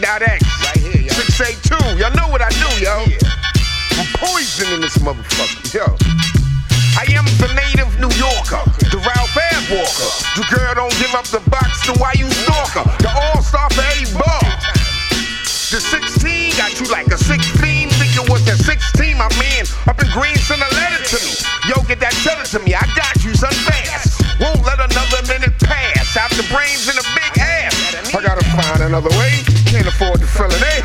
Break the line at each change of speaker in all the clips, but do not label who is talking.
Great.X.
Right here, yo.
682. Y'all know what I do, yo. I'm poisoning this motherfucker, yo. I am the native New Yorker, the Ralph Ab Walker. The girl don't give up the box, then why you stalker? The all-star for every ball. The 16 got you like a 16. Think it was that 16, my man. Up in green, send a letter to me. Yo, get that cheddar to me. I got you, son, fast. Won't let another minute pass. After brains and a big ass. I gotta find another way. Can't afford to fill it, eh?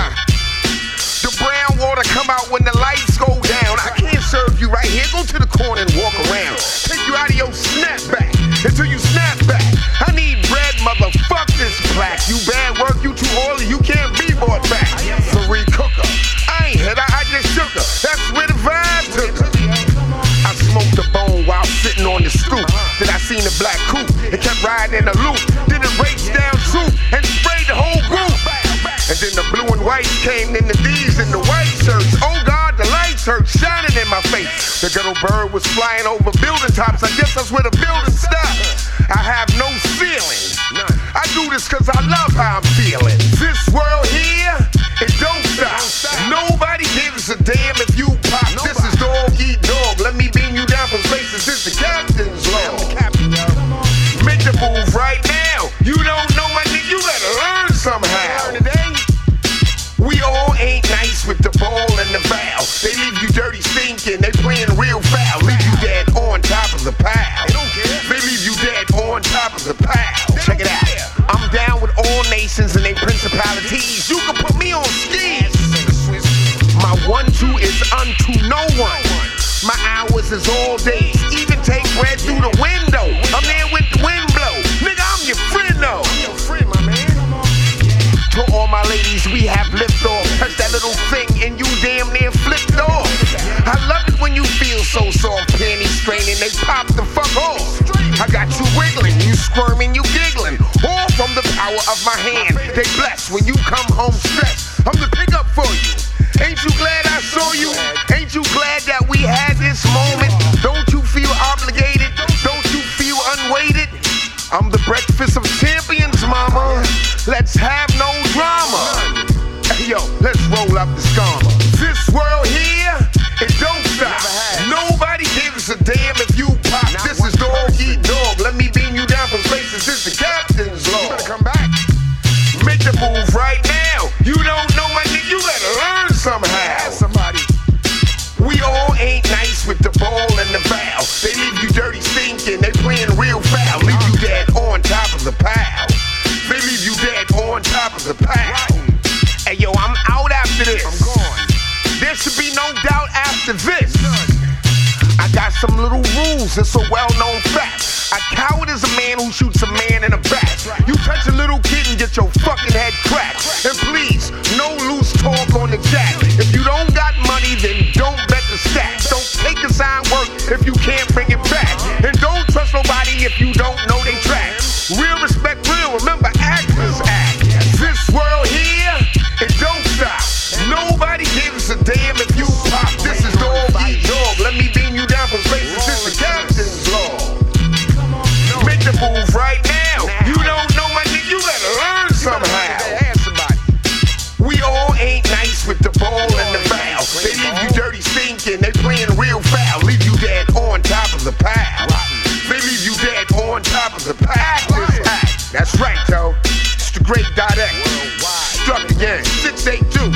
The brown water come out when the lights go down. I can't serve you right here. Go to the corner and walk around. Take you out of your snapback until you snap back. I need bread, motherfuck this plaque. You bad work, you too oily, you can't be bought back. Marie Cooker, I ain't hit her, I just shook her. That's where the vibe took her. I smoked a bone while sitting on the stoop. Then I seen the black coupe, it kept riding in a loop. Then it raced down soup and sprayed the whole group. And then the blue and white came in the D's and the white shirts. Oh God, the lights hurt, shining in my face. The ghetto bird was flying over building tops. I guess that's where the building stopped. I have no ceiling. I do this cause I love how I'm feeling. This world here, it don't stop. Nobody gives a damn if you pop. This is dog eat dog. Let me beam you down from spaces. This the captain's law. Make the move right now. You don't know my nigga, you better learn somehow. We all ain't nice with the ball and the foul. They leave you dirty stinking, they playing real foul. Leave you dead on top of the pile. They leave you dead on top of the pile. Check it out. I'm down with all nations and they principalities. You can put me on skis. My 1-2 is unto no one. My hours is all days. Even take bread through the window. I'm there with the wind blow. Nigga, I'm your friend though. I'm your friend, my man. To all my ladies, we have lift off. Touch that little thing and you damn near flipped off. I love it when you feel so soft, panties straining, they pop the fuck off. I got you wiggling, you squirming, you giggling. All from the power of my hand. They bless when you come home stressed. I'm the pickup for you. Ain't you glad I saw you? Ain't you glad that we had this moment? Don't you feel obligated? Don't you feel unweighted? I'm the breakfast of champions, mama. Let's have no drama. Hey, yo, let's roll up the scammer. This world here, it don't stop. Nobody gives a damn if you pop. This is dog eat dog. Let me beam you down from spaces. This the captain's law. You better come back. Make the move right now. You don't know my nigga, you better learn somehow. Somebody. We all ain't nice with the ball and the foul. They leave you dirty stinking, they playing real foul. Leave you dead on top of the pile. They leave you dead on top of the pile. Hey yo, I'm out after this. I'm gone. There should be no doubt after this. I got some little rules, it's a well-known fact. A coward is a man who shoots a man in the back. You touch a little kid and get your fucking head cracked. And please, no loose talk on the jack. If you don't got money, then don't bet the stacks. Don't take a sign work if you can't bring it back. And don't trust nobody if you don't know they track. Real respect, real, remember actors act. This world here, it don't stop. Nobody gives a damn if you pop. This is dog eat dog. Let me beam you down from spaces. This is the captain's law. Make the move right now. You don't know my nigga, you better learn somehow. We all ain't nice with the ball and the foul. They leave you dirty stinking, they playing real foul. Leave you dead on top of the pile. They leave you dead on top of the pile. That's right, yo. It's the Great.X. Struck again. 682.